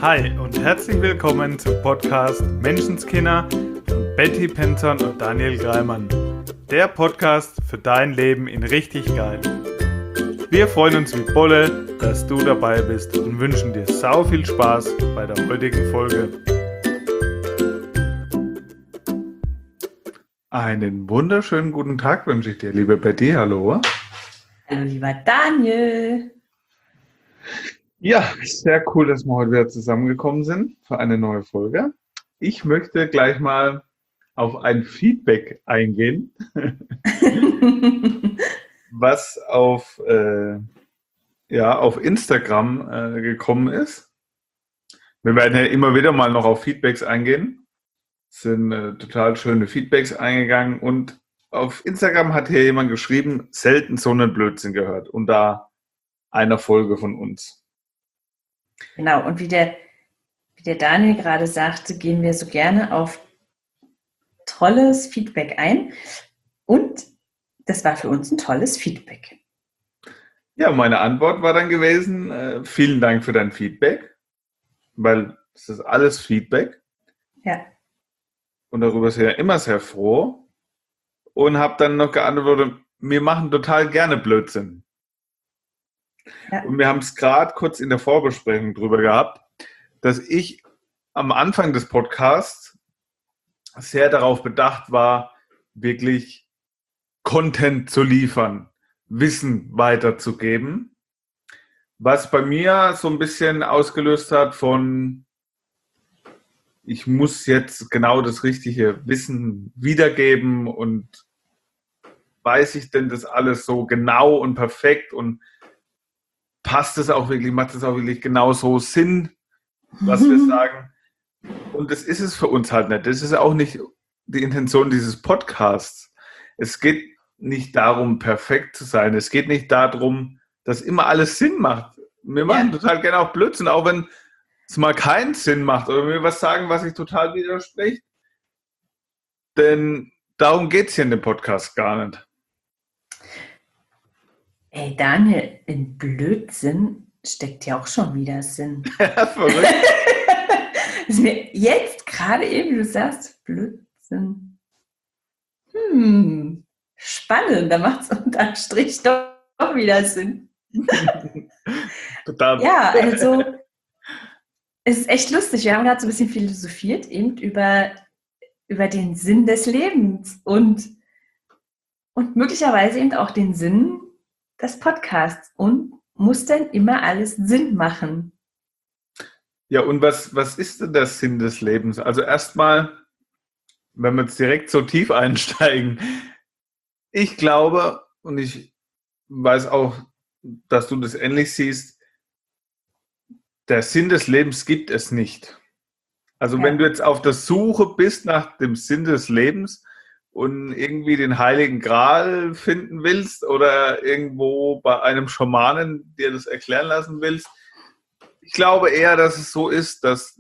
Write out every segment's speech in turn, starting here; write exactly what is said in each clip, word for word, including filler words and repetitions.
Hi und herzlich willkommen zum Podcast Menschenskinder von Betty Penton und Daniel Greimann. Der Podcast für dein Leben in richtig geil. Wir freuen uns wie Bolle, dass du dabei bist und wünschen dir sau viel Spaß bei der heutigen Folge. Einen wunderschönen guten Tag wünsche ich dir, liebe Betty. Hallo. Hallo, lieber Daniel. Ja, sehr cool, dass wir heute wieder zusammengekommen sind für eine neue Folge. Ich möchte gleich mal auf ein Feedback eingehen, was auf, äh, ja, auf Instagram äh, gekommen ist. Wir werden ja immer wieder mal noch auf Feedbacks eingehen. Es sind äh, total schöne Feedbacks eingegangen und auf Instagram hat hier jemand geschrieben, selten so einen Blödsinn gehört, unter einer Folge von uns. Genau, und wie der, wie der Daniel gerade sagte, gehen wir so gerne auf tolles Feedback ein. Und das war für uns ein tolles Feedback. Ja, meine Antwort war dann gewesen, äh, vielen Dank für dein Feedback, weil es ist alles Feedback. Ja. Und darüber sind wir immer sehr froh. Und habe dann noch geantwortet, wir machen total gerne Blödsinn. Ja. Und wir haben es gerade kurz in der Vorbesprechung drüber gehabt, dass ich am Anfang des Podcasts sehr darauf bedacht war, wirklich Content zu liefern, Wissen weiterzugeben, was bei mir so ein bisschen ausgelöst hat von, ich muss jetzt genau das richtige Wissen wiedergeben und weiß ich denn das alles so genau und perfekt und passt es auch wirklich, macht es auch wirklich genau so Sinn, was mhm. wir sagen. Und das ist es für uns halt nicht. Das ist auch nicht die Intention dieses Podcasts. Es geht nicht darum, perfekt zu sein. Es geht nicht darum, dass immer alles Sinn macht. Wir machen ja. total gerne auch Blödsinn, auch wenn es mal keinen Sinn macht oder wir was sagen, was sich total widerspricht. Denn darum geht es hier in dem Podcast gar nicht. Ey, Daniel, in Blödsinn steckt ja auch schon wieder Sinn. Ja, verrückt. Das ist mir jetzt gerade eben, wie du sagst, Blödsinn. Hm, spannend, da macht es unterm Strich doch, doch wieder Sinn. Total. Ja, also es ist echt lustig. Wir haben gerade so ein bisschen philosophiert eben über, über den Sinn des Lebens und, und möglicherweise eben auch den Sinn des Podcasts. Und muss denn immer alles Sinn machen? Ja, und was, was ist denn der Sinn des Lebens? Also erstmal, wenn wir jetzt direkt so tief einsteigen, ich glaube, und ich weiß auch, dass du das ähnlich siehst, der Sinn des Lebens gibt es nicht. Also ja. Wenn du jetzt auf der Suche bist nach dem Sinn des Lebens und irgendwie den Heiligen Gral finden willst oder irgendwo bei einem Schamanen dir das erklären lassen willst, ich glaube eher, dass es so ist, dass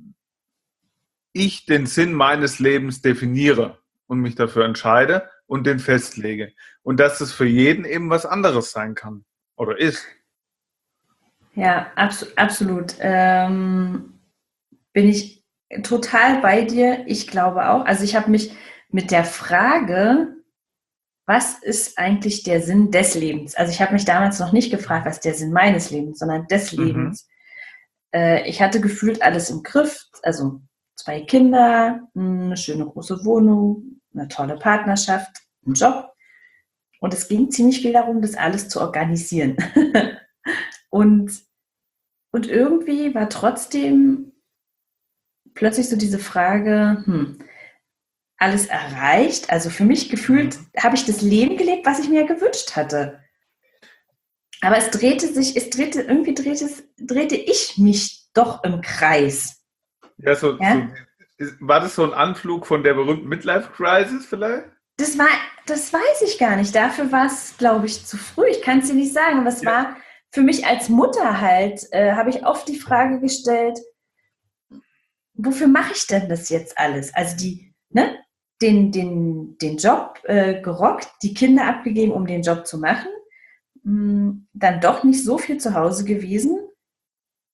ich den Sinn meines Lebens definiere und mich dafür entscheide und den festlege. Und dass es für jeden eben was anderes sein kann oder ist. Ja, abso- absolut. Ähm, bin ich total bei dir. Ich glaube auch. Also ich habe mich mit der Frage, was ist eigentlich der Sinn des Lebens? Also ich habe mich damals noch nicht gefragt, was ist der Sinn meines Lebens, sondern des mhm. Lebens. Äh, ich hatte gefühlt alles im Griff. Also zwei Kinder, eine schöne große Wohnung, eine tolle Partnerschaft, einen Job. Und es ging ziemlich viel darum, das alles zu organisieren. und, und irgendwie war trotzdem plötzlich so diese Frage, hm, alles erreicht? Also für mich gefühlt mhm. habe ich das Leben gelebt, was ich mir gewünscht hatte. Aber es drehte sich, es drehte, irgendwie drehte, es, drehte ich mich doch im Kreis. Ja, so, ja? so war das so ein Anflug von der berühmten Midlife-Crisis vielleicht? Das war, das weiß ich gar nicht. Dafür war es, glaube ich, zu früh. Ich kann es dir nicht sagen. Aber es ja. war für mich als Mutter halt, äh, habe ich oft die Frage gestellt, wofür mache ich denn das jetzt alles? Also die, ne, den, den, den Job äh, gerockt, die Kinder abgegeben, um den Job zu machen, mh, dann doch nicht so viel zu Hause gewesen.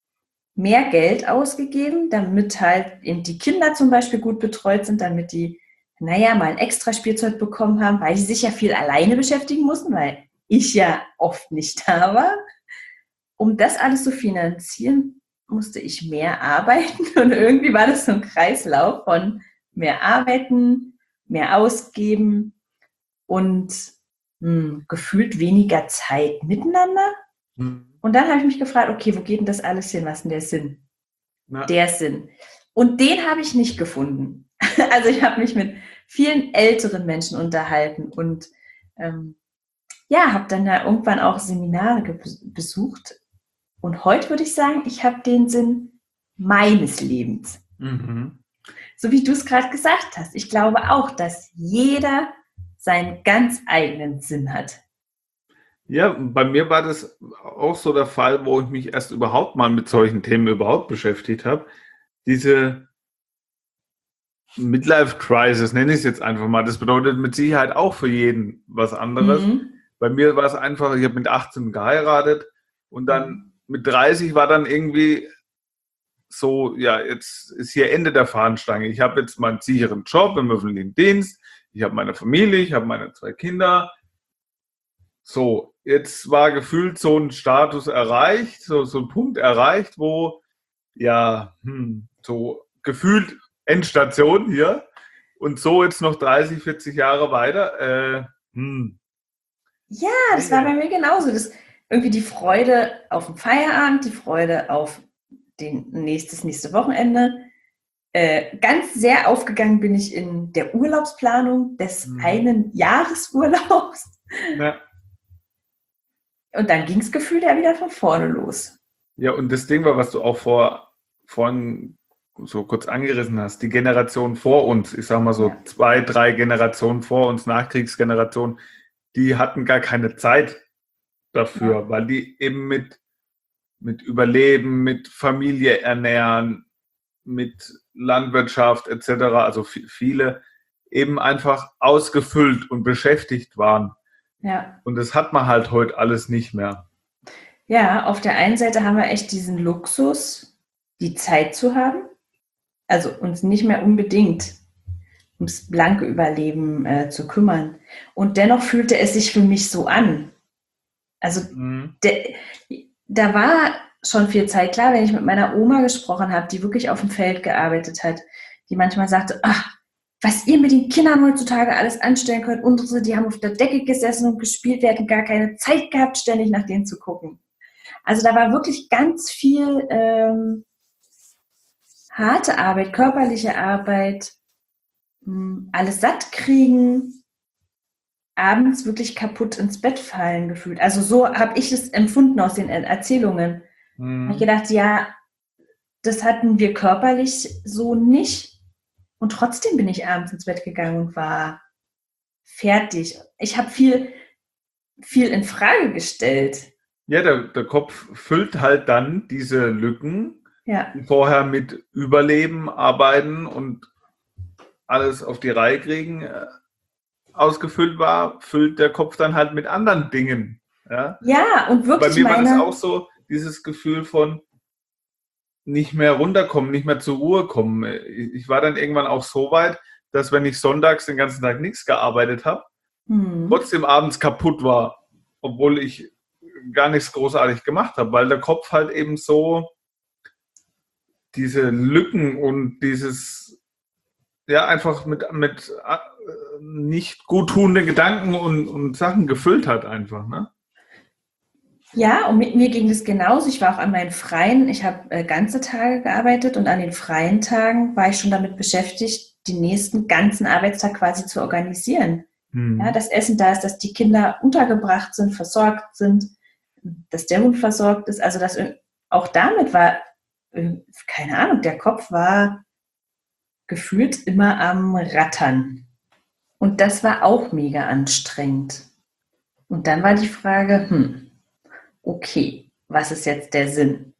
mehr Geld ausgegeben, damit halt eben die Kinder zum Beispiel gut betreut sind, damit die, naja, mal ein extra Spielzeug bekommen haben, weil die sich ja viel alleine beschäftigen mussten, weil ich ja oft nicht da war. Um das alles zu finanzieren, musste ich mehr arbeiten und irgendwie war das so ein Kreislauf von mehr arbeiten, mehr ausgeben und mh, gefühlt weniger Zeit miteinander. Hm. Und dann habe ich mich gefragt, okay, wo geht denn das alles hin? Was ist denn der Sinn? Ja. Der Sinn. Und den habe ich nicht gefunden. Also ich habe mich mit vielen älteren Menschen unterhalten und ähm, ja, habe dann ja irgendwann auch Seminare besucht. Und heute würde ich sagen, ich habe den Sinn meines Lebens. Mhm. So wie du es gerade gesagt hast. Ich glaube auch, dass jeder seinen ganz eigenen Sinn hat. Ja, bei mir war das auch so der Fall, wo ich mich erst überhaupt mal mit solchen Themen überhaupt beschäftigt habe. Diese Midlife-Crisis, nenne ich es jetzt einfach mal. Das bedeutet mit Sicherheit auch für jeden was anderes. Mhm. Bei mir war es einfach, ich habe mit achtzehn geheiratet und dann mit dreißig war dann irgendwie so, ja, jetzt ist hier Ende der Fahnenstange. Ich habe jetzt meinen sicheren Job im öffentlichen Dienst, ich habe meine Familie, ich habe meine zwei Kinder. So, jetzt war gefühlt so ein Status erreicht, so, so ein Punkt erreicht, wo, ja, hm, so gefühlt Endstation hier und so jetzt noch dreißig, vierzig Jahre weiter. Äh, hm. Ja, das war bei mir genauso. Das, irgendwie die Freude auf den Feierabend, die Freude auf den nächstes, nächste Wochenende. Äh, ganz sehr aufgegangen bin ich in der Urlaubsplanung des Mhm. einen Jahresurlaubs. Ja. Und dann ging es gefühlt ja wieder von vorne los. Ja, und das Ding war, was du auch vor, vorhin so kurz angerissen hast, die Generation vor uns, ich sag mal so Ja. zwei, drei Generationen vor uns, Nachkriegsgeneration, die hatten gar keine Zeit dafür, Ja. weil die eben mit, mit Überleben, mit Familie ernähren, mit Landwirtschaft et cetera, also viele eben einfach ausgefüllt und beschäftigt waren. Ja. Und das hat man halt heute alles nicht mehr. Ja, auf der einen Seite haben wir echt diesen Luxus, die Zeit zu haben, also uns nicht mehr unbedingt ums blanke Überleben äh, zu kümmern. Und dennoch fühlte es sich für mich so an. Also Mhm. de, da war schon viel Zeit. Klar, wenn ich mit meiner Oma gesprochen habe, die wirklich auf dem Feld gearbeitet hat, die manchmal sagte, ach, was ihr mit den Kindern heutzutage alles anstellen könnt, unsere, die haben auf der Decke gesessen und gespielt, wir hatten gar keine Zeit gehabt, ständig nach denen zu gucken. Also da war wirklich ganz viel ähm, harte Arbeit, körperliche Arbeit, mh, alles satt kriegen, abends wirklich kaputt ins Bett fallen gefühlt. Also so habe ich es empfunden aus den Erzählungen. Mhm. Habe ich gedacht, ja, das hatten wir körperlich so nicht. Und trotzdem bin ich abends ins Bett gegangen und war fertig. Ich habe viel, viel in Frage gestellt. Ja, der, der Kopf füllt halt dann diese Lücken, Ja. die vorher mit Überleben, Arbeiten und alles auf die Reihe kriegen äh, ausgefüllt war, füllt der Kopf dann halt mit anderen Dingen. Ja, Ja, und wirklich bei mir war das meine, auch so, dieses Gefühl von nicht mehr runterkommen, nicht mehr zur Ruhe kommen. Ich war dann irgendwann auch so weit, dass wenn ich sonntags den ganzen Tag nichts gearbeitet habe, hm, trotzdem abends kaputt war, obwohl ich gar nichts großartig gemacht habe, weil der Kopf halt eben so diese Lücken und dieses, ja, einfach mit, mit äh, nicht guttunenden Gedanken und, und Sachen gefüllt hat einfach, ne? ja, und mit mir ging das genauso. Ich war auch an meinen freien, ich habe äh, ganze Tage gearbeitet und an den freien Tagen war ich schon damit beschäftigt, den nächsten ganzen Arbeitstag quasi zu organisieren. Hm. Ja, das Essen da ist, dass die Kinder untergebracht sind, versorgt sind, dass der Hund versorgt ist. Also das, auch damit war, keine Ahnung, der Kopf war gefühlt immer am Rattern. Und das war auch mega anstrengend. Und dann war die Frage, hm, okay, was ist jetzt der Sinn?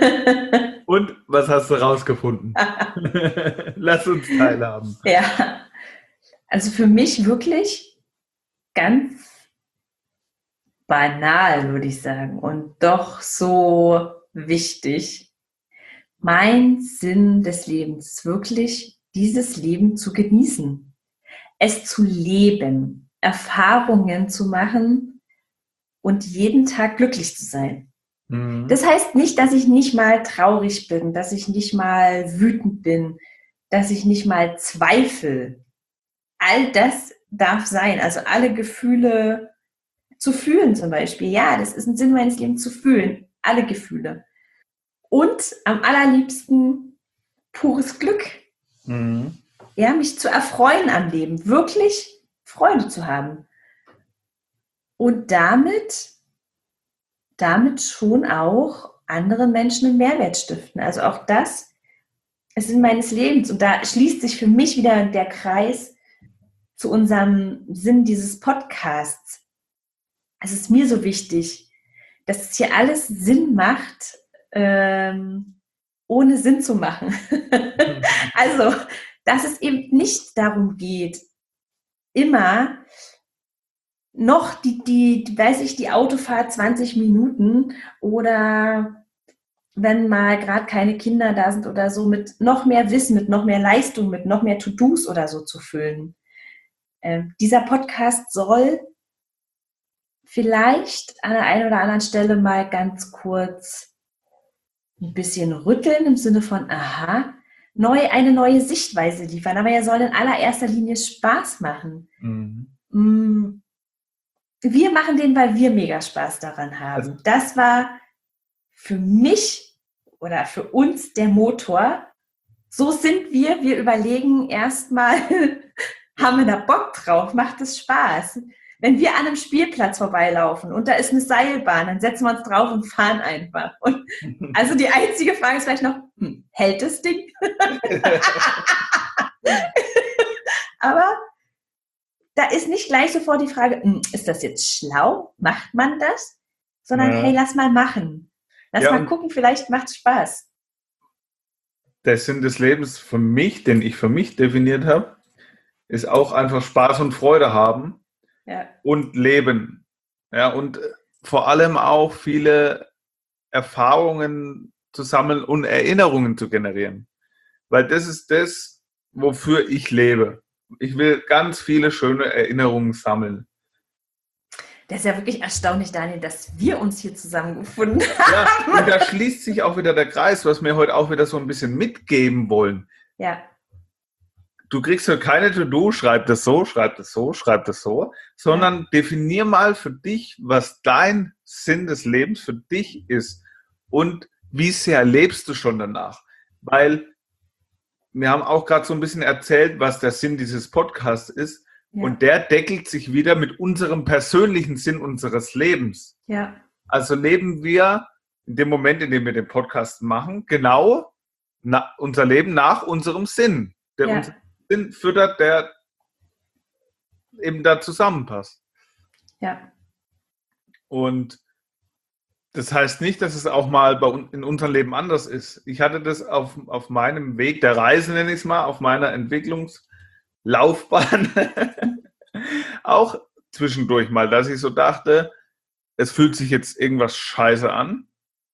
Und was hast du rausgefunden? Lass uns teilhaben. Ja, also für mich wirklich ganz banal, würde ich sagen, und doch so wichtig. mein Sinn des Lebens ist wirklich, dieses Leben zu genießen, es zu leben, Erfahrungen zu machen und jeden Tag glücklich zu sein. Mhm. Das heißt nicht, dass ich nicht mal traurig bin, dass ich nicht mal wütend bin, dass ich nicht mal zweifle. All das darf sein, also alle Gefühle zu fühlen zum Beispiel. Ja, das ist ein Sinn meines Lebens, zu fühlen, alle Gefühle. Und am allerliebsten pures Glück. Mhm. Ja, mich zu erfreuen am Leben, wirklich Freude zu haben. Und damit, damit schon auch anderen Menschen einen Mehrwert stiften. Also auch das ist Sinn meines Lebens. Und da schließt sich für mich wieder der Kreis zu unserem Sinn dieses Podcasts. Es ist mir so wichtig, dass es hier alles Sinn macht, ähm, ohne Sinn zu machen. Also, dass es eben nicht darum geht, immer noch die, die, die, weiß ich, die Autofahrt zwanzig Minuten oder wenn mal gerade keine Kinder da sind oder so, mit noch mehr Wissen, mit noch mehr Leistung, mit noch mehr To-Dos oder so zu füllen. Ähm, dieser Podcast soll vielleicht an der einen oder anderen Stelle mal ganz kurz ein bisschen rütteln im Sinne von, aha, neu, eine neue Sichtweise liefern. Aber er soll in allererster Linie Spaß machen. Mhm. Wir machen den, weil wir mega Spaß daran haben. Also, das war für mich oder für uns der Motor. So sind wir. Wir überlegen erstmal, haben wir da Bock drauf? Macht es Spaß? Wenn wir an einem Spielplatz vorbeilaufen und da ist eine Seilbahn, dann setzen wir uns drauf und fahren einfach. Und also die einzige Frage ist vielleicht noch, hm, hält das Ding? Aber da ist nicht gleich sofort die Frage, hm, ist das jetzt schlau? Macht man das? Sondern ja. Hey, lass mal machen. Lass ja, mal gucken, vielleicht macht es Spaß. Der Sinn des Lebens für mich, den ich für mich definiert habe, ist auch einfach Spaß und Freude haben. Ja. Und leben. Ja, und vor allem auch viele Erfahrungen zu sammeln und Erinnerungen zu generieren. Weil das ist das, wofür ich lebe. Ich will ganz viele schöne Erinnerungen sammeln. Das ist ja wirklich erstaunlich, Daniel, dass wir uns hier zusammengefunden haben. Ja, und da schließt sich auch wieder der Kreis, was wir heute auch wieder so ein bisschen mitgeben wollen. Ja. Du kriegst ja keine To-Do, schreib das so, schreib das so, schreib das so, sondern ja. definier mal für dich, was dein Sinn des Lebens für dich ist und wie sehr lebst du schon danach. Weil wir haben auch gerade so ein bisschen erzählt, was der Sinn dieses Podcasts ist ja. und der deckelt sich wieder mit unserem persönlichen Sinn unseres Lebens. Ja. Also leben wir in dem Moment, in dem wir den Podcast machen, genau na, unser Leben nach unserem Sinn, der ja. uns Sinn füttert, der eben da zusammenpasst. Ja. Und das heißt nicht, dass es auch mal bei uns in unserem Leben anders ist. Ich hatte das auf, auf meinem Weg der Reise, nenne ich es mal, auf meiner Entwicklungslaufbahn auch zwischendurch mal, dass ich so dachte, es fühlt sich jetzt irgendwas scheiße an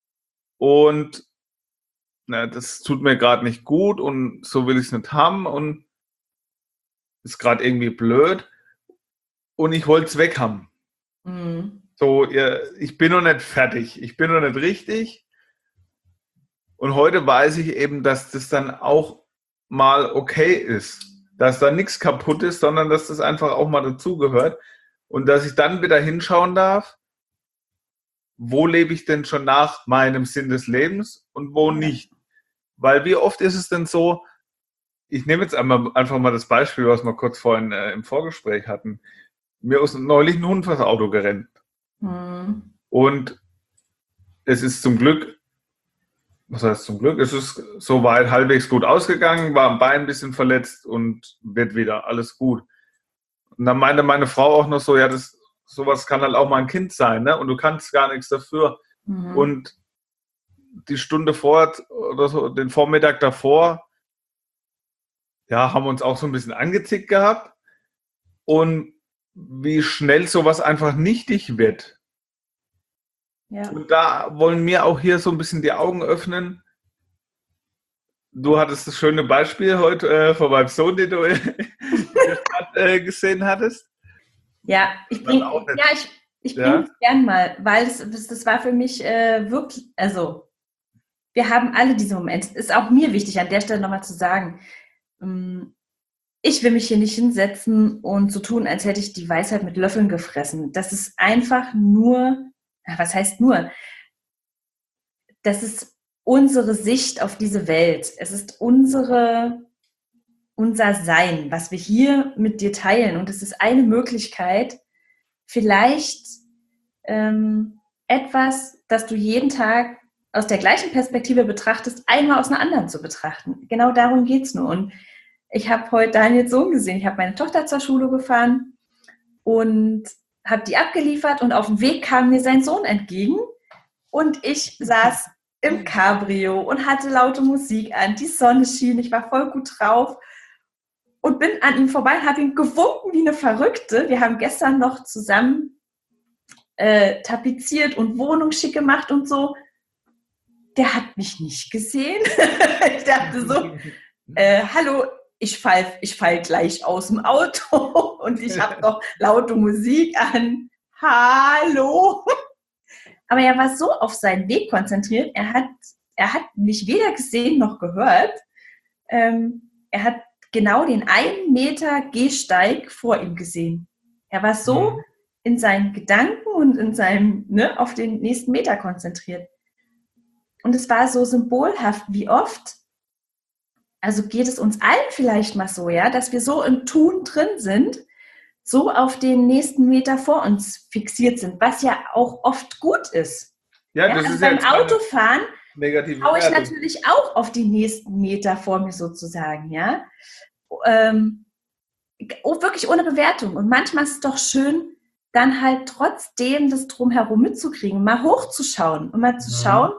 und na, das tut mir gerade nicht gut und so will ich es nicht haben und ist gerade irgendwie blöd und ich wollte es weg haben. Mhm. So, ich bin noch nicht fertig, ich bin noch nicht richtig und heute weiß ich eben, dass das dann auch mal okay ist, dass da nichts kaputt ist, sondern dass das einfach auch mal dazugehört und dass ich dann wieder hinschauen darf, wo lebe ich denn schon nach meinem Sinn des Lebens und wo nicht. Weil wie oft ist es denn so, ich nehme jetzt einmal, einfach mal das Beispiel, was wir kurz vorhin äh, im Vorgespräch hatten. Mir ist neulich ein Hund vors Auto gerannt. Mhm. Und es ist zum Glück, was heißt zum Glück, es ist soweit halbwegs gut ausgegangen, war am Bein ein bisschen verletzt und wird wieder, alles gut. Und dann meinte meine Frau auch noch so, ja, das, sowas kann halt auch mal ein Kind sein, ne? Und du kannst gar nichts dafür. Mhm. Und die Stunde vor oder so, den Vormittag davor, ja, haben wir uns auch so ein bisschen angezickt gehabt und wie schnell sowas einfach nichtig wird. Ja. Und da wollen wir auch hier so ein bisschen die Augen öffnen. du hattest das schöne Beispiel heute äh, von meinem Sohn, den du in der Stadt äh, gesehen hattest. Ja, ich bringe, ja, ich, ich bringe ja. es gern mal, weil das, das, das war für mich äh, wirklich, also wir haben alle diese Momente. Es ist auch mir wichtig, an der Stelle nochmal zu sagen, ähm, ich will mich hier nicht hinsetzen und so tun, als hätte ich die Weisheit mit Löffeln gefressen. Das ist einfach nur, was heißt nur? Das ist unsere Sicht auf diese Welt. Es ist unsere, unser Sein, was wir hier mit dir teilen. Und es ist eine Möglichkeit, vielleicht ähm, etwas, das du jeden Tag aus der gleichen Perspektive betrachtest, einmal aus einer anderen zu betrachten. Genau darum geht es nur. Und ich habe heute Daniels Sohn gesehen. Ich habe meine Tochter zur Schule gefahren und habe die abgeliefert und auf dem Weg kam mir sein Sohn entgegen und ich saß im Cabrio und hatte laute Musik an. Die Sonne schien, ich war voll gut drauf und bin an ihm vorbei und habe ihm gewunken wie eine Verrückte. Wir haben gestern noch zusammen äh, tapeziert und Wohnung schick gemacht und so. Der hat mich nicht gesehen. Ich dachte so, äh, hallo, ich fall, ich fall gleich aus dem Auto und ich habe noch laute Musik an. Hallo. Aber er war so auf seinen Weg konzentriert, er hat, er hat mich weder gesehen noch gehört. Ähm, er hat genau den einen Meter Gehsteig vor ihm gesehen. Er war so mhm. in seinen Gedanken und in seinem, ne, auf den nächsten Meter konzentriert. Und es war so symbolhaft, wie oft, also geht es uns allen vielleicht mal so, ja, dass wir so im Tun drin sind, so auf den nächsten Meter vor uns fixiert sind, was ja auch oft gut ist. Ja, ja das also ist beim ja Autofahren schaue ich Wertung. natürlich auch auf die nächsten Meter vor mir sozusagen, ja. Ähm, wirklich ohne Bewertung. Und manchmal ist es doch schön, dann halt trotzdem das Drumherum mitzukriegen, mal hochzuschauen und mal zu mhm. schauen,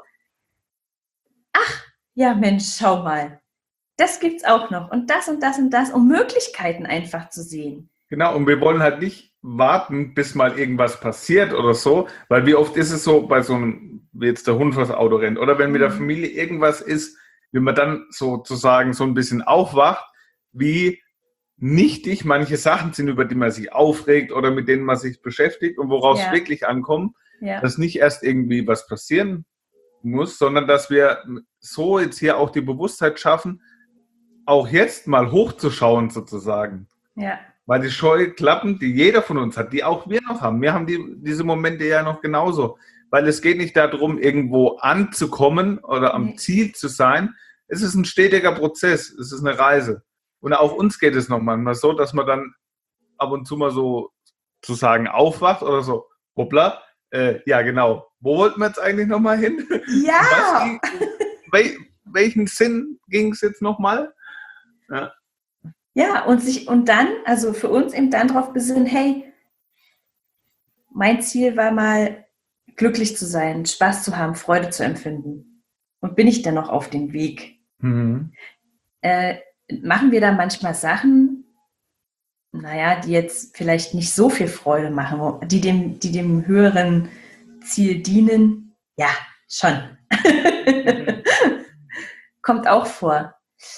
ach, ja Mensch, schau mal, das gibt's auch noch und das und das und das, um Möglichkeiten einfach zu sehen. Genau, und wir wollen halt nicht warten, bis mal irgendwas passiert oder so, weil wie oft ist es so bei so einem, wie jetzt der Hund vors Auto rennt oder wenn mit der Familie irgendwas ist, wie man dann sozusagen so ein bisschen aufwacht, wie nichtig manche Sachen sind, über die man sich aufregt oder mit denen man sich beschäftigt und woraus es Ja. wirklich ankommt, Ja. dass nicht erst irgendwie was passieren muss, sondern dass wir so jetzt hier auch die Bewusstheit schaffen, auch jetzt mal hochzuschauen sozusagen. Ja. Weil die Scheuklappen, die jeder von uns hat, die auch wir noch haben, wir haben die, diese Momente ja noch genauso. Weil es geht nicht darum, irgendwo anzukommen oder am nee. Ziel zu sein. Es ist ein stetiger Prozess, es ist eine Reise. Und auch uns geht es noch manchmal so, dass man dann ab und zu mal so zu sagen aufwacht oder so, hoppla, äh, ja genau, wo wollten wir jetzt eigentlich nochmal hin? Ja! Was, welchen Sinn ging es jetzt nochmal? Ja. Ja, und sich, und dann, also für uns eben dann drauf besinnen, hey, mein Ziel war mal, glücklich zu sein, Spaß zu haben, Freude zu empfinden. Und bin ich denn noch auf dem Weg? Mhm. Äh, machen wir da manchmal Sachen, naja, die jetzt vielleicht nicht so viel Freude machen, die dem, die dem höheren Ziel dienen? Ja, schon. Mhm. Kommt auch vor.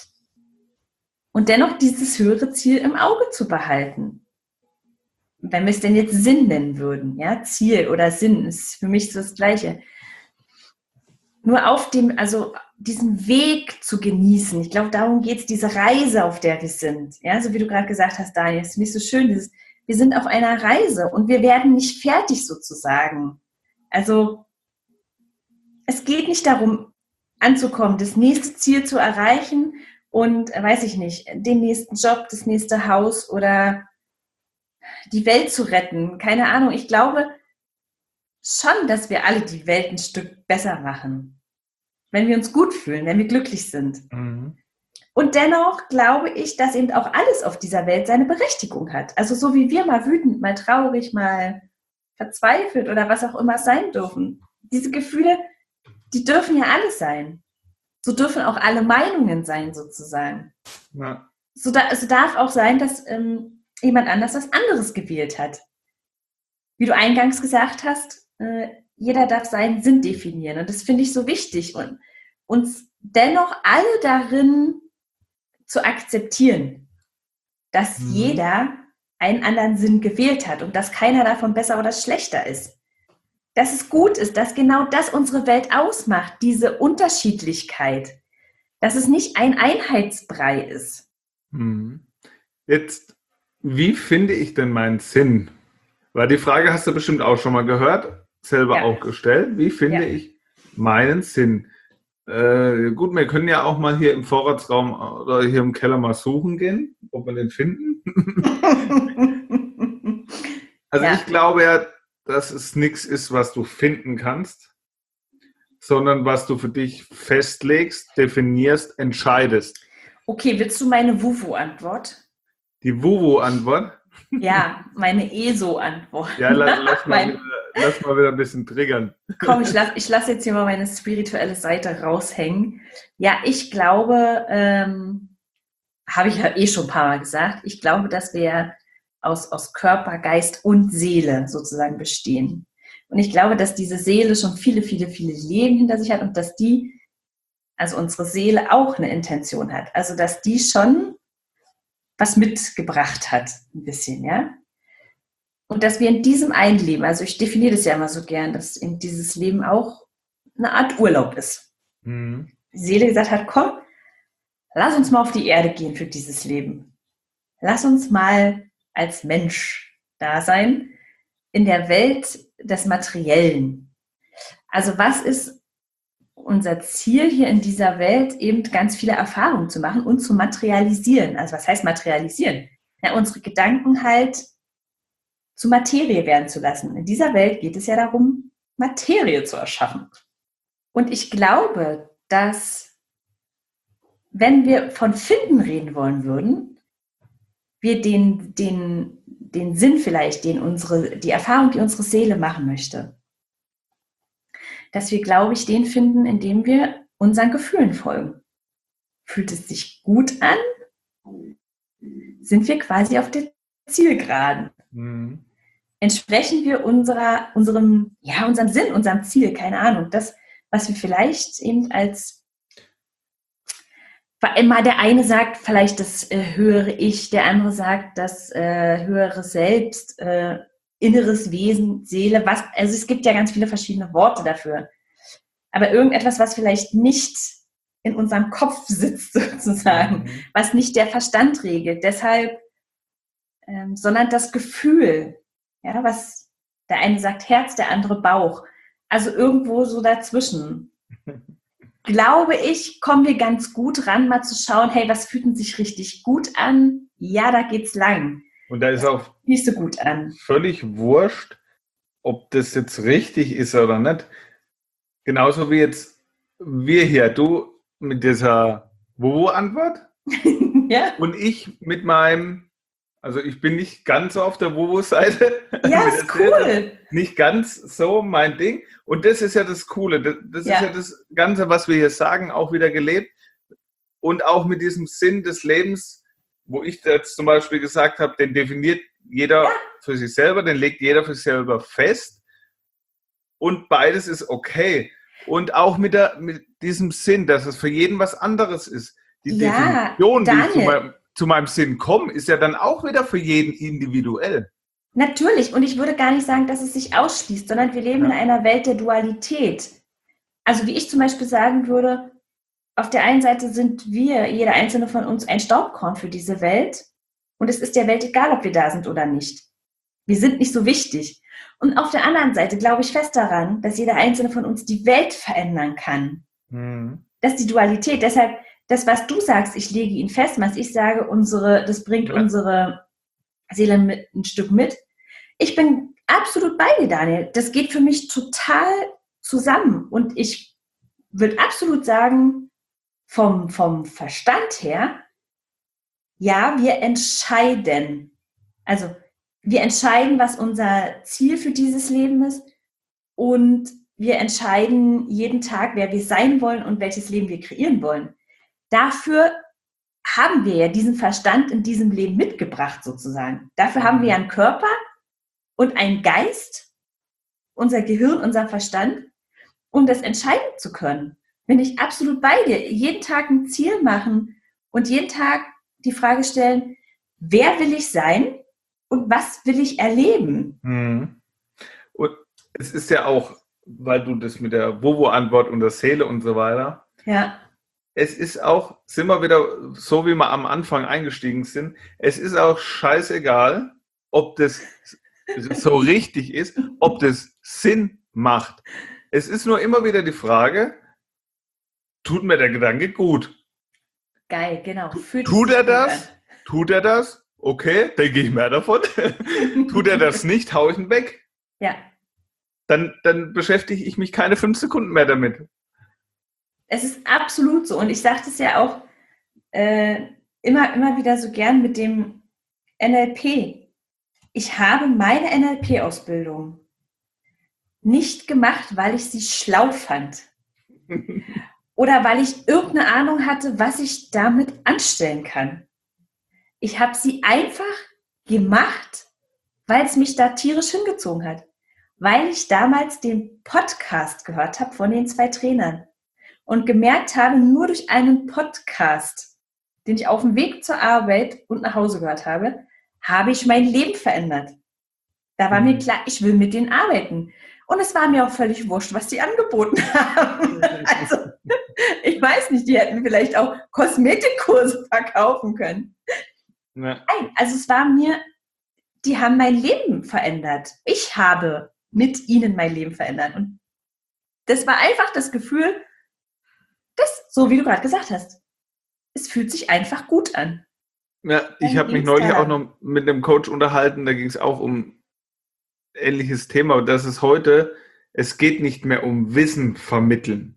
Und dennoch dieses höhere Ziel im Auge zu behalten. Wenn wir es denn jetzt Sinn nennen würden, ja, Ziel oder Sinn ist für mich so das Gleiche. Nur auf dem, also diesen Weg zu genießen. Ich glaube, darum geht es, diese Reise, auf der wir sind. Ja, so wie du gerade gesagt hast, Daniel, das finde ich so schön. Dieses, wir sind auf einer Reise und wir werden nicht fertig sozusagen. Also es geht nicht darum, anzukommen, das nächste Ziel zu erreichen und, weiß ich nicht, den nächsten Job, das nächste Haus oder die Welt zu retten. Keine Ahnung. Ich glaube schon, dass wir alle die Welt ein Stück besser machen. Wenn wir uns gut fühlen, wenn wir glücklich sind. Mhm. Und dennoch glaube ich, dass eben auch alles auf dieser Welt seine Berechtigung hat. Also so wie wir mal wütend, mal traurig, mal verzweifelt oder was auch immer sein dürfen. Diese Gefühle, die dürfen ja alle sein. So dürfen auch alle Meinungen sein, sozusagen. Ja. So da, es darf auch sein, dass ähm, jemand anders was anderes gewählt hat. Wie du eingangs gesagt hast, äh, jeder darf seinen Sinn definieren. Und das finde ich so wichtig. Und uns dennoch alle darin zu akzeptieren, dass mhm. jeder einen anderen Sinn gewählt hat und dass keiner davon besser oder schlechter ist. Dass es gut ist, dass genau das unsere Welt ausmacht, diese Unterschiedlichkeit. Dass es nicht ein Einheitsbrei ist. Jetzt, wie finde ich denn meinen Sinn? Weil die Frage hast du bestimmt auch schon mal gehört, selber ja. auch gestellt. Wie finde ja. ich meinen Sinn? Äh, gut, wir können ja auch mal hier im Vorratsraum oder hier im Keller mal suchen gehen, ob wir den finden. Also ja. ich glaube ja, dass es nichts ist, was du finden kannst, sondern was du für dich festlegst, definierst, entscheidest. Okay, willst du meine Wuwu-Antwort? Die Wuwu-Antwort? Ja, meine E S O-Antwort. Ja, lass, lass, mal wieder, lass mal wieder ein bisschen triggern. Komm, ich lasse ich lass jetzt hier mal meine spirituelle Seite raushängen. Ja, ich glaube, ähm, habe ich ja eh schon ein paar Mal gesagt, ich glaube, dass wir aus, aus Körper, Geist und Seele sozusagen bestehen. Und ich glaube, dass diese Seele schon viele, viele, viele Leben hinter sich hat und dass die, also unsere Seele auch eine Intention hat. Also, dass die schon was mitgebracht hat, ein bisschen, ja. Und dass wir in diesem einen Leben, also ich definiere das ja immer so gern, dass in dieses Leben auch eine Art Urlaub ist. Mhm. Die Seele gesagt hat, komm, lass uns mal auf die Erde gehen für dieses Leben. Lass uns mal als Mensch da sein in der Welt des Materiellen. Also was ist unser Ziel hier in dieser Welt, eben ganz viele Erfahrungen zu machen und zu materialisieren. Also was heißt materialisieren? Ja, unsere Gedanken halt zu Materie werden zu lassen. In dieser Welt geht es ja darum, Materie zu erschaffen. Und ich glaube, dass wenn wir von Finden reden wollen würden, wir den, den, den Sinn vielleicht, den unsere, die Erfahrung, die unsere Seele machen möchte, dass wir, glaube ich, den finden, indem wir unseren Gefühlen folgen. Fühlt es sich gut an? Sind wir quasi auf der Zielgeraden? Mhm. Entsprechen wir unserer, unserem, ja, unserem Sinn, unserem Ziel, keine Ahnung, das, was wir vielleicht eben als, weil immer der eine sagt vielleicht das äh, höhere Ich, der andere sagt das äh, höhere Selbst, äh, inneres Wesen, Seele, was, also es gibt ja ganz viele verschiedene Worte dafür. Aber irgendetwas, was vielleicht nicht in unserem Kopf sitzt, sozusagen, mhm. was nicht der Verstand regelt. Deshalb, ähm, sondern das Gefühl, ja, was der eine sagt Herz, der andere Bauch. Also irgendwo so dazwischen. Glaube ich, kommen wir ganz gut ran, mal zu schauen, hey, was fühlt denn sich richtig gut an? Ja, da geht's lang. Und da ist auch nicht so gut an. Völlig wurscht, ob das jetzt richtig ist oder nicht. Genauso wie jetzt wir hier, du mit dieser Wowo-Antwort ja. und ich mit meinem, also ich bin nicht ganz so auf der Wowo-Seite. Ja, ist cool. Nicht ganz so mein Ding. Und das ist ja das Coole. Das, das ja. ist ja das Ganze, was wir hier sagen, auch wieder gelebt. Und auch mit diesem Sinn des Lebens, wo ich jetzt zum Beispiel gesagt habe, den definiert jeder ja. für sich selber, den legt jeder für sich selber fest. Und beides ist okay. Und auch mit, der, mit diesem Sinn, dass es für jeden was anderes ist. Die ja, Definition, wie ich zu meinem, zu meinem Sinn komme, ist ja dann auch wieder für jeden individuell. Natürlich. Und ich würde gar nicht sagen, dass es sich ausschließt, sondern wir leben ja. in einer Welt der Dualität. Also wie ich zum Beispiel sagen würde, auf der einen Seite sind wir, jeder einzelne von uns, ein Staubkorn für diese Welt. Und es ist der Welt egal, ob wir da sind oder nicht. Wir sind nicht so wichtig. Und auf der anderen Seite glaube ich fest daran, dass jeder einzelne von uns die Welt verändern kann. Mhm. Das ist die Dualität. Deshalb, das, was du sagst, ich lege ihn fest, was ich sage, unsere, das bringt ja. unsere Seele mit, ein Stück mit. Ich bin absolut bei dir, Daniel. Das geht für mich total zusammen. Und ich würde absolut sagen, vom, vom Verstand her, ja, wir entscheiden. Also, wir entscheiden, was unser Ziel für dieses Leben ist und wir entscheiden jeden Tag, wer wir sein wollen und welches Leben wir kreieren wollen. Dafür haben wir ja diesen Verstand in diesem Leben mitgebracht sozusagen. Dafür haben wir ja einen Körper und einen Geist, unser Gehirn, unser Verstand, um das entscheiden zu können. Bin ich absolut bei dir. Jeden Tag ein Ziel machen und jeden Tag die Frage stellen, wer will ich sein und was will ich erleben? Mhm. Und es ist ja auch, weil du das mit der Wowo-Antwort und der Seele und so weiter, ja. Es ist auch, sind wir wieder so, wie wir am Anfang eingestiegen sind, es ist auch scheißegal, ob das so richtig ist, ob das Sinn macht. Es ist nur immer wieder die Frage, tut mir der Gedanke gut? Geil, genau. Fühlt tut er das? An. Tut er das? Okay, dann gehe ich mehr davon. Tut er das nicht, hau ich ihn weg. Ja. Dann, dann beschäftige ich mich keine fünf Sekunden mehr damit. Es ist absolut so. Und ich sage das ja auch äh, immer, immer wieder so gern mit dem N L P. Ich habe meine N L P-Ausbildung nicht gemacht, weil ich sie schlau fand. Oder weil ich irgendeine Ahnung hatte, was ich damit anstellen kann. Ich habe sie einfach gemacht, weil es mich da tierisch hingezogen hat. Weil ich damals den Podcast gehört habe von den zwei Trainern und gemerkt habe, nur durch einen Podcast, den ich auf dem Weg zur Arbeit und nach Hause gehört habe, habe ich mein Leben verändert. Da war mhm. mir klar, ich will mit denen arbeiten. Und es war mir auch völlig wurscht, was die angeboten haben. Also, ich weiß nicht, die hätten vielleicht auch Kosmetikkurse verkaufen können. Ja. Nein, also es war mir, die haben mein Leben verändert. Ich habe mit ihnen mein Leben verändert. Und das war einfach das Gefühl, das, so wie du gerade gesagt hast, es fühlt sich einfach gut an. Ja, ich habe mich neulich auch noch mit einem Coach unterhalten, da ging es auch um ähnliches Thema. Und das ist heute, es geht nicht mehr um Wissen vermitteln.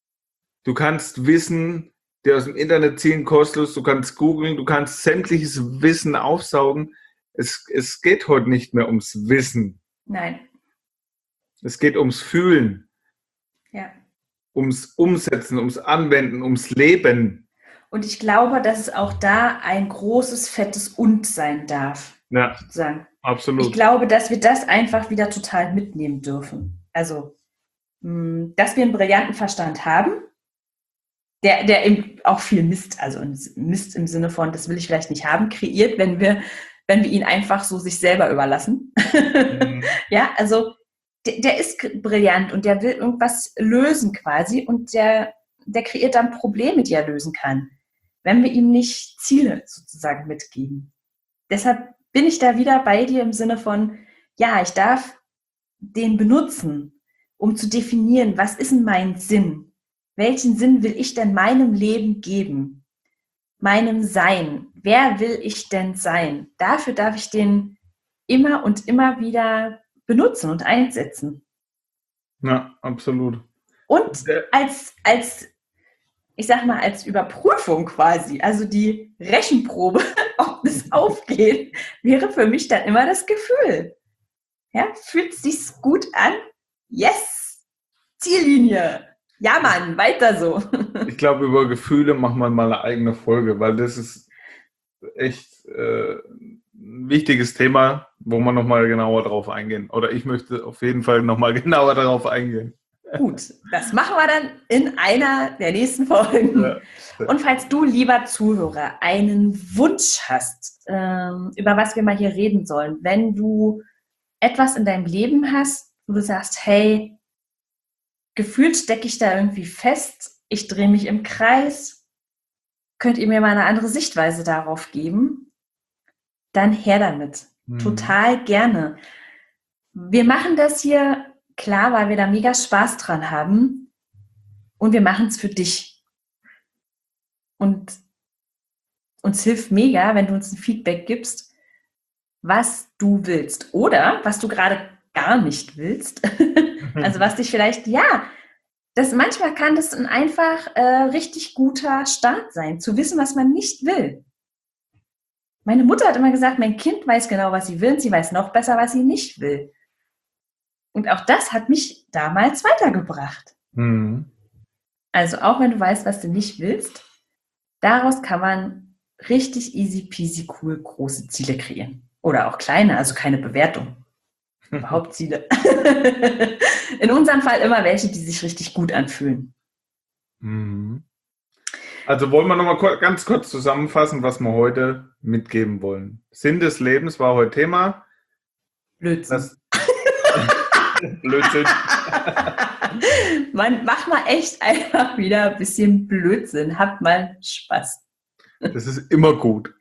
Du kannst Wissen dir aus dem Internet ziehen, kostenlos, du kannst googeln, du kannst sämtliches Wissen aufsaugen. Es, es geht heute nicht mehr ums Wissen. Nein. Es geht ums Fühlen. Ja. Ums Umsetzen, ums Anwenden, ums Leben. Und ich glaube, dass es auch da ein großes, fettes Und sein darf. Ja, sozusagen. Absolut. Ich glaube, dass wir das einfach wieder total mitnehmen dürfen. Also, dass wir einen brillanten Verstand haben, der, der eben auch viel Mist, also Mist im Sinne von, das will ich vielleicht nicht haben, kreiert, wenn wir, wenn wir ihn einfach so sich selber überlassen. Mhm. Ja, also der, der ist brillant und der will irgendwas lösen quasi und der, der kreiert dann Probleme, die er lösen kann, wenn wir ihm nicht Ziele sozusagen mitgeben. Deshalb bin ich da wieder bei dir im Sinne von, ja, ich darf den benutzen, um zu definieren, was ist denn mein Sinn? Welchen Sinn will ich denn meinem Leben geben? Meinem Sein? Wer will ich denn sein? Dafür darf ich den immer und immer wieder benutzen und einsetzen. Ja, absolut. Und als, als, ich sag mal, als Überprüfung quasi, also die Rechenprobe, ob das aufgeht, wäre für mich dann immer das Gefühl. Ja, fühlt es sich gut an? Yes! Ziellinie! Ja, Mann, weiter so. Ich glaube, über Gefühle machen wir mal eine eigene Folge, weil das ist echt äh, ein wichtiges Thema, wo wir nochmal genauer drauf eingehen. Oder ich möchte auf jeden Fall nochmal genauer darauf eingehen. Gut, das machen wir dann in einer der nächsten Folgen. Ja. Und falls du, lieber Zuhörer, einen Wunsch hast, ähm, über was wir mal hier reden sollen, wenn du etwas in deinem Leben hast, wo du sagst, hey, gefühlt stecke ich da irgendwie fest, ich drehe mich im Kreis, könnt ihr mir mal eine andere Sichtweise darauf geben? Dann her damit. Mhm. Total gerne. Wir machen das hier, klar, weil wir da mega Spaß dran haben und wir machen es für dich. Und uns hilft mega, wenn du uns ein Feedback gibst, was du willst oder was du gerade gar nicht willst. Also was dich vielleicht, ja, das, manchmal kann das ein einfach äh, richtig guter Start sein, zu wissen, was man nicht will. Meine Mutter hat immer gesagt, mein Kind weiß genau, was sie will und sie weiß noch besser, was sie nicht will. Und auch das hat mich damals weitergebracht. Mhm. Also auch wenn du weißt, was du nicht willst, daraus kann man richtig easy peasy cool große Ziele kreieren. Oder auch kleine, also keine Bewertung. Überhaupt Ziele. In unserem Fall immer welche, die sich richtig gut anfühlen. Mhm. Also wollen wir nochmal ganz kurz zusammenfassen, was wir heute mitgeben wollen. Sinn des Lebens war heute Thema. Blödsinn. Das Blödsinn. Man, mach mal echt einfach wieder ein bisschen Blödsinn. Habt mal Spaß. Das ist immer gut.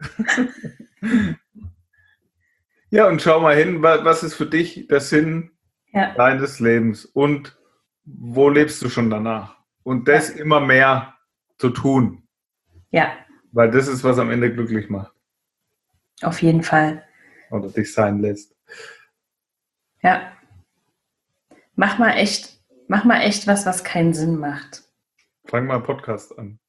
Ja, und schau mal hin, was ist für dich der Sinn ja. deines Lebens und wo lebst du schon danach? Und das ja. immer mehr zu tun. Ja. Weil das ist, was am Ende glücklich macht. Auf jeden Fall. Oder dich sein lässt. Ja. Mach mal echt, mach mal echt was, was keinen Sinn macht. Fang mal einen Podcast an.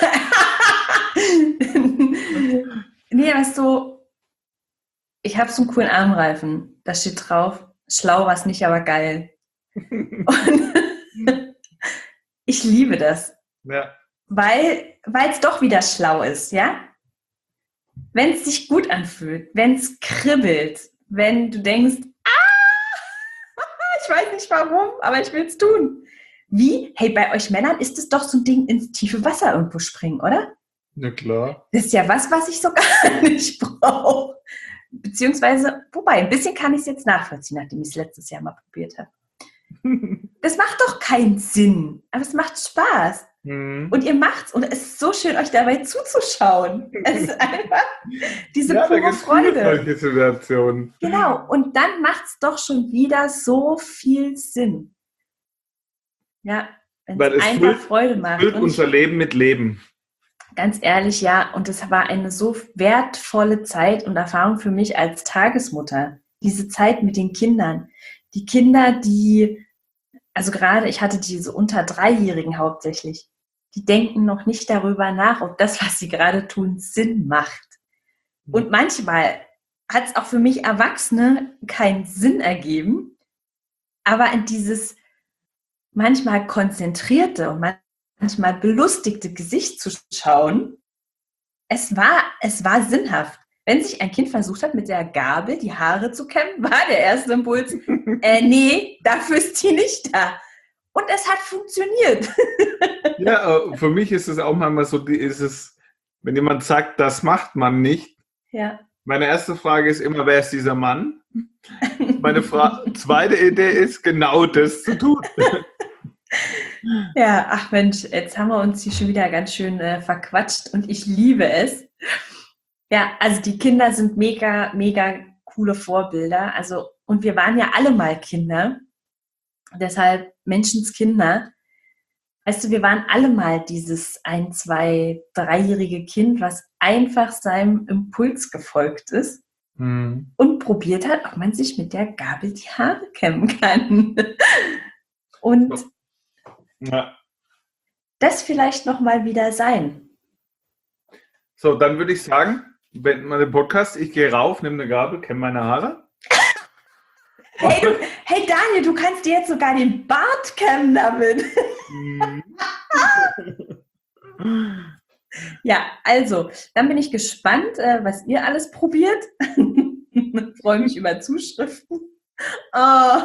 Nee, weißt du, ich habe so einen coolen Armreifen. Da steht drauf, schlau war's nicht, aber geil. Und ich liebe das. Ja. Weil es doch wieder schlau ist, ja? Wenn es sich gut anfühlt, wenn es kribbelt, wenn du denkst, ah, ich weiß nicht warum, aber ich will es tun. Wie? Hey, bei euch Männern ist es doch so ein Ding, ins tiefe Wasser irgendwo springen, oder? Na klar. Das ist ja was, was ich so gar nicht brauche. Beziehungsweise, wobei, ein bisschen kann ich es jetzt nachvollziehen, nachdem ich es letztes Jahr mal probiert habe. Das macht doch keinen Sinn, aber es macht Spaß. Mhm. Und ihr macht's und es ist so schön, euch dabei zuzuschauen. Es ist einfach diese ja, pure Freude. Solche Situationen. Genau, und dann macht's doch schon wieder so viel Sinn. Ja, wenn es einfach füllt, Freude macht. Füllt unser Leben mit Leben. Ganz ehrlich, ja. Und es war eine so wertvolle Zeit und Erfahrung für mich als Tagesmutter. Diese Zeit mit den Kindern. Die Kinder, die, also gerade, ich hatte diese unter Dreijährigen hauptsächlich, die denken noch nicht darüber nach, ob das, was sie gerade tun, Sinn macht. Und manchmal hat es auch für mich Erwachsene keinen Sinn ergeben, aber in dieses manchmal konzentrierte und manchmal belustigte Gesicht zu schauen, es war, es war sinnhaft. Wenn sich ein Kind versucht hat, mit der Gabel die Haare zu kämmen, war der erste Impuls, äh, nee, dafür ist die nicht da. Und es hat funktioniert. Ja, für mich ist es auch manchmal so, ist es, wenn jemand sagt, das macht man nicht. Ja. Meine erste Frage ist immer, wer ist dieser Mann? Meine Fra- zweite Idee ist, genau das zu tun. Ja, ach Mensch, jetzt haben wir uns hier schon wieder ganz schön äh, verquatscht und ich liebe es. Ja, also die Kinder sind mega, mega coole Vorbilder. Also, und wir waren ja alle mal Kinder. Deshalb Menschenskinder. Weißt du, wir waren alle mal dieses ein-, zwei-, dreijährige Kind, was einfach seinem Impuls gefolgt ist hm. und probiert hat, ob man sich mit der Gabel die Haare kämmen kann. Und ja. das vielleicht nochmal wieder sein. So, dann würde ich sagen, beenden wir den Podcast. Ich gehe rauf, nehme eine Gabel, kämme meine Haare. Hey, du, hey Daniel, du kannst dir jetzt sogar den Bart kämmen damit. Ja, also, dann bin ich gespannt, was ihr alles probiert. Ich freue mich über Zuschriften. Oh.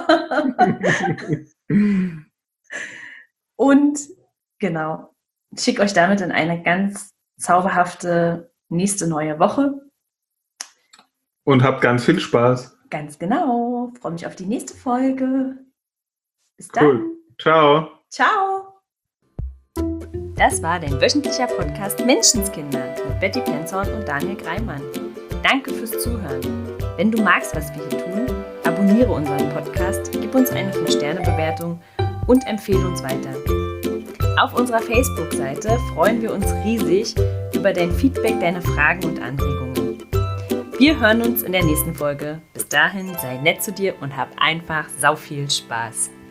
Und genau, schicke euch damit in eine ganz zauberhafte nächste neue Woche. Und habt ganz viel Spaß. Ganz genau. Freue mich auf die nächste Folge. Bis cool. dann. Ciao. Ciao. Das war dein wöchentlicher Podcast Menschenskinder mit Betty Penzorn und Daniel Greimann. Danke fürs Zuhören. Wenn du magst, was wir hier tun, abonniere unseren Podcast, gib uns eine fünf Sterne Bewertung und empfehle uns weiter. Auf unserer Facebook-Seite freuen wir uns riesig über dein Feedback, deine Fragen und Anregungen. Wir hören uns in der nächsten Folge. Bis dahin, sei nett zu dir und hab einfach sau viel Spaß.